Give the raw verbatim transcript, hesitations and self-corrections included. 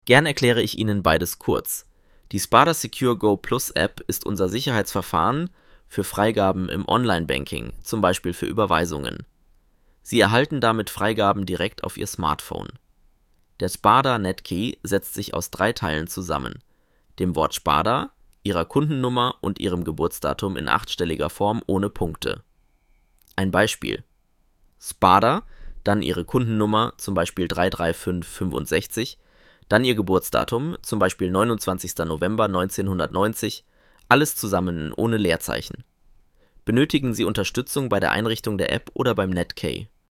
Gern erkläre ich Ihnen beides kurz. Die Spada Secure Go Plus App ist unser Sicherheitsverfahren für Freigaben im Online-Banking, zum Beispiel für Überweisungen. Sie erhalten damit Freigaben direkt auf Ihr Smartphone. Der Spada Netkey setzt sich aus drei Teilen zusammen: dem Wort Spada, Ihrer Kundennummer und Ihrem Geburtsdatum in achtstelliger Form ohne Punkte. Ein Beispiel: Spada, dann Ihre Kundennummer, zum Beispiel drei drei fünf fünf sechs, dann Ihr Geburtsdatum, zum Beispiel neunundzwanzigster November neunzehnhundertneunzig, alles zusammen ohne Leerzeichen. Benötigen Sie Unterstützung bei der Einrichtung der App oder beim Netkey?